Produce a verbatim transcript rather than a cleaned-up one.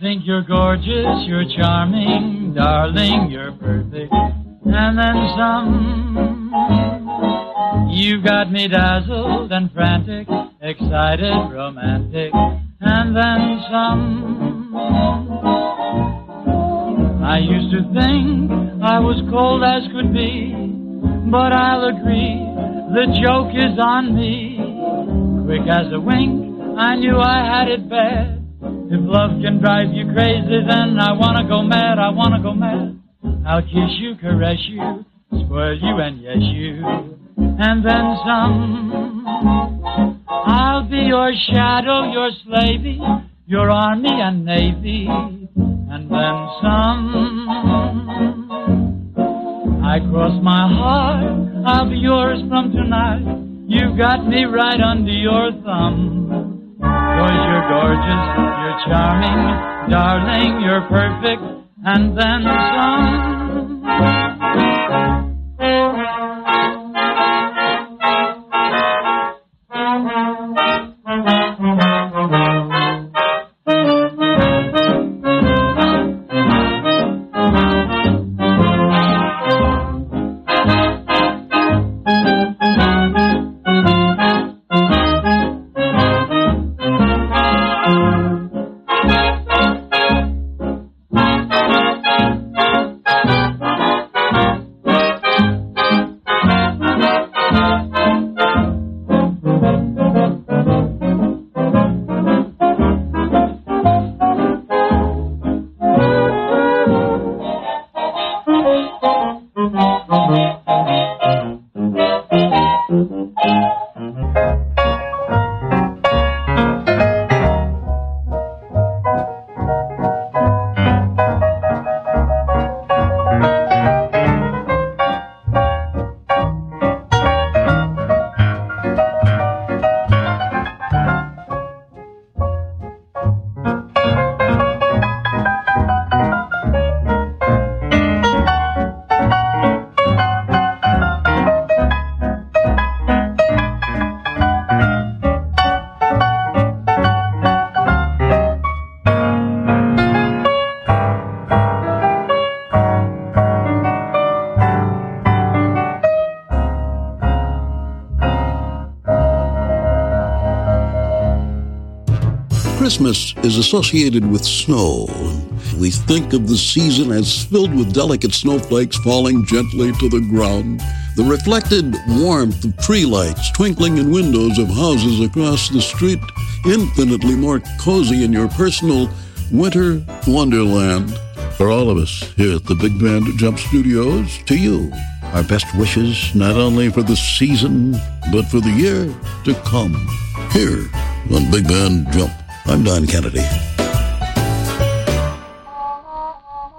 think you're gorgeous, you're charming, darling, you're perfect, and then some. You've got me dazzled and frantic, excited, romantic, and then some. I used to think I was cold as could be, but I'll agree, the joke is on me. Quick as a wink, I knew I had it bad. If love can drive you crazy, then I wanna go mad, I wanna go mad. I'll kiss you, caress you, spoil you, and yes you, and then some. I'll be your shadow, your slavey, your army and navy, and then some. I cross my heart, I'll be yours from tonight. You've got me right under your thumb. 'Cause you're gorgeous, you're charming, darling, you're perfect, and then some. Christmas is associated with snow. We think of the season as filled with delicate snowflakes falling gently to the ground, the reflected warmth of tree lights twinkling in windows of houses across the street, infinitely more cozy in your personal winter wonderland. For all of us here at the Big Band Jump Studios, to you, our best wishes not only for the season, but for the year to come. Here on Big Band Jump, I'm Don Kennedy.